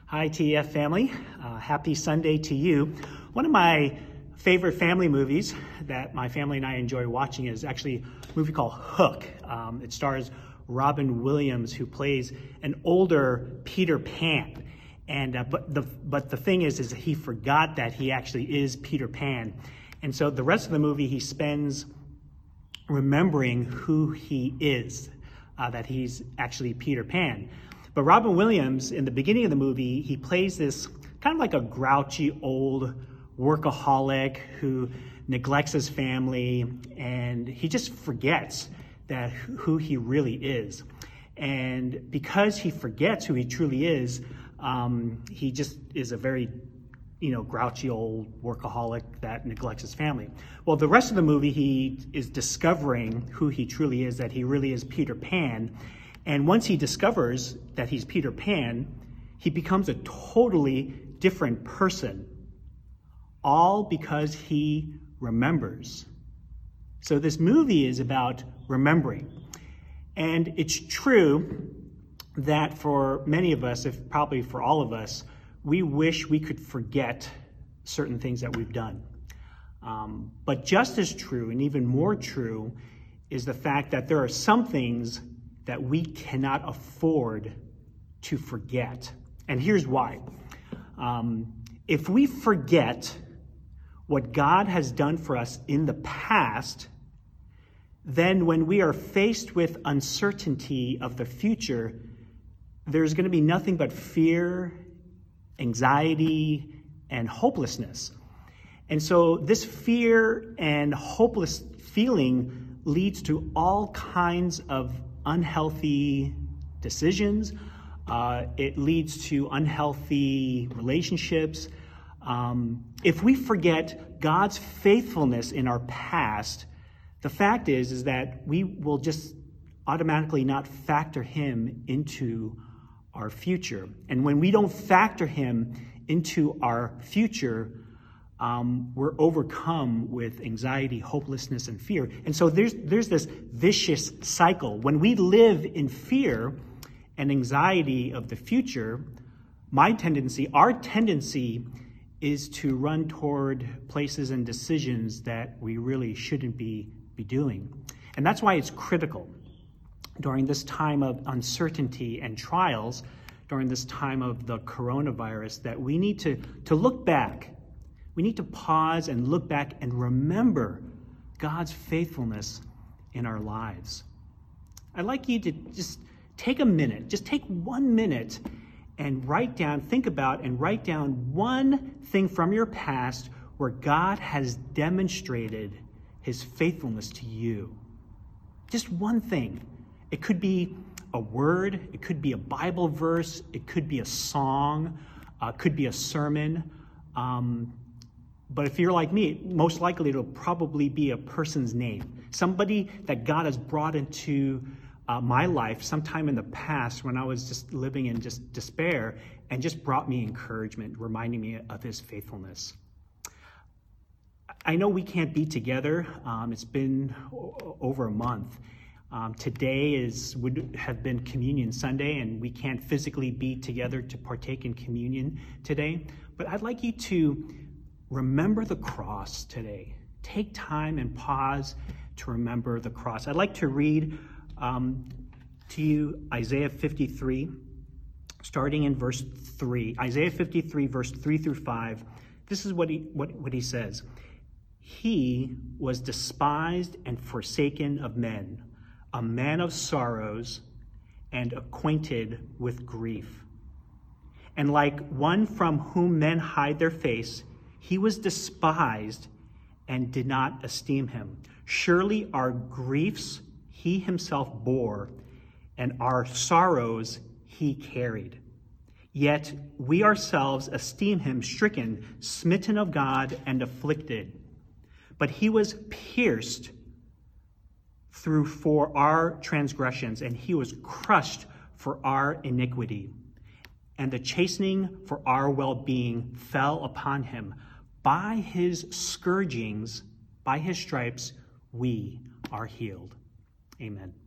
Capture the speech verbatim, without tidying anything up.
Hi, T E F family. Uh, happy Sunday to you. One of my favorite family movies that my family and I enjoy watching is actually a movie called Hook. Um, it stars Robin Williams, who plays an older Peter Pan. And uh, but the but the thing is, is he forgot that he actually is Peter Pan, and so the rest of the movie he spends remembering who he is, uh, that he's actually Peter Pan. But Robin Williams, in the beginning of the movie, he plays this kind of like a grouchy old workaholic who neglects his family, and he just forgets that who he really is. And because he forgets who he truly is, um, he just is a very, you know, grouchy old workaholic that neglects his family. Well, the rest of the movie, he is discovering who he truly is, that he really is Peter Pan. And once he discovers that he's Peter Pan, he becomes a totally different person, all because he remembers. So this movie is about remembering. And it's true that for many of us, if probably for all of us, we wish we could forget certain things that we've done. Um, but just as true, and even more true, is the fact that there are some things that we cannot afford to forget. And here's why. Um, if we forget what God has done for us in the past, then when we are faced with uncertainty of the future, there's going to be nothing but fear, anxiety, and hopelessness. And so this fear and hopeless feeling leads to all kinds of unhealthy decisions. Uh, it leads to unhealthy relationships. Um, if we forget God's faithfulness in our past, the fact is, is that we will just automatically not factor him into our future. And when we don't factor him into our future, um, we're overcome with anxiety, hopelessness, and fear. And so there's there's this vicious cycle. When we live in fear and anxiety of the future, my tendency, our tendency, is to run toward places and decisions that we really shouldn't be, be doing. And that's why it's critical during this time of uncertainty and trials, during this time of the coronavirus, that we need to, to look back. We need to pause and look back and remember God's faithfulness in our lives. I'd like you to just take a minute, just take one minute and write down, think about and write down one thing from your past where God has demonstrated his faithfulness to you. Just one thing. It could be a word, it could be a Bible verse, it could be a song, uh, it could be a sermon. Um, But if you're like me, most likely it'll probably be a person's name. Somebody that God has brought into uh, my life sometime in the past when I was just living in just despair, and just brought me encouragement, reminding me of his faithfulness. I know we can't be together. Um, it's been o- over a month. Um, today is would have been Communion Sunday, and we can't physically be together to partake in communion today. But I'd like you to remember the cross today. Take time and pause to remember the cross. I'd like to read um, to you Isaiah fifty-three, starting in verse three. Isaiah fifty-three, verse three through five. This is what he, what, what he says. He was despised and forsaken of men, a man of sorrows and acquainted with grief. And like one from whom men hide their face, he was despised and did not esteem him. Surely our griefs he himself bore, and our sorrows he carried. Yet we ourselves esteem him stricken, smitten of God, and afflicted. But he was pierced through for our transgressions, and he was crushed for our iniquity. And the chastening for our well-being fell upon him. By his scourgings, by his stripes, we are healed. Amen.